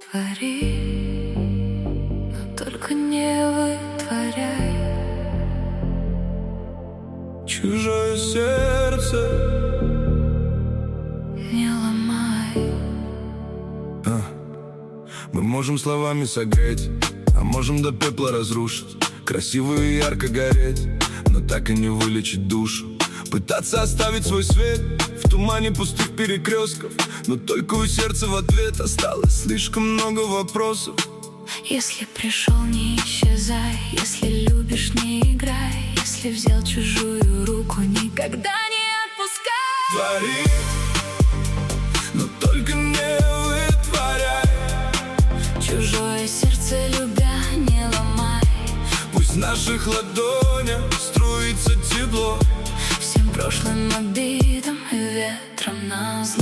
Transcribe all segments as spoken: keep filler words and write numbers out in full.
Твори, но только не вытворяй. Чужое сердце не ломай. а. Мы можем словами согреть, а можем до пепла разрушить. Красиво и ярко гореть, но так и не вылечить душу. Пытаться оставить свой свет в тумане пустых перекрестков, но только у сердца в ответ осталось слишком много вопросов. Если пришел, не исчезай. Если любишь, не играй. Если взял чужую руку, никогда не отпускай. Твори, но только не вытворяй. Чужое сердце любя, не ломай. Пусть в наших ладонях струится тепло, Всем прошлым обидам и ветром назло.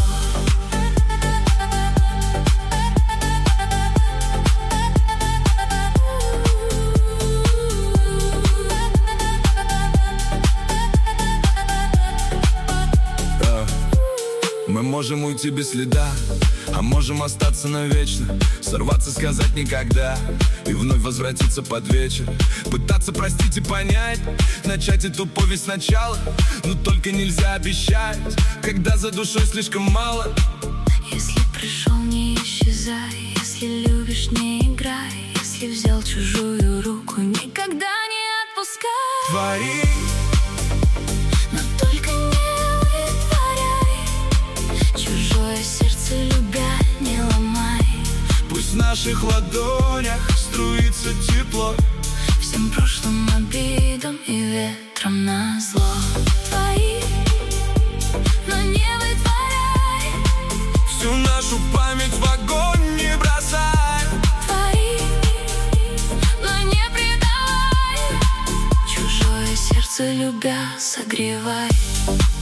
Мы можем уйти без следа, а можем остаться навечно. Сорваться, сказать никогда и вновь возвратиться под вечер. Пытаться простить и понять, начать эту повесть сначала. Но только нельзя обещать, когда за душой слишком мало. Если пришел, не исчезай. Если любишь, не играй. Если взял чужую руку, никогда не отпускай. Твори, но только не вытворяй. Чужое сердце любя, не ломай. пусть в наших ладонях струится тепло, Всем прошлым обидам и ветром назло. Твои, но не вытворяй. всю нашу память в огонь не бросай. Твои, но не предавай. Чужое сердце любя, согревай.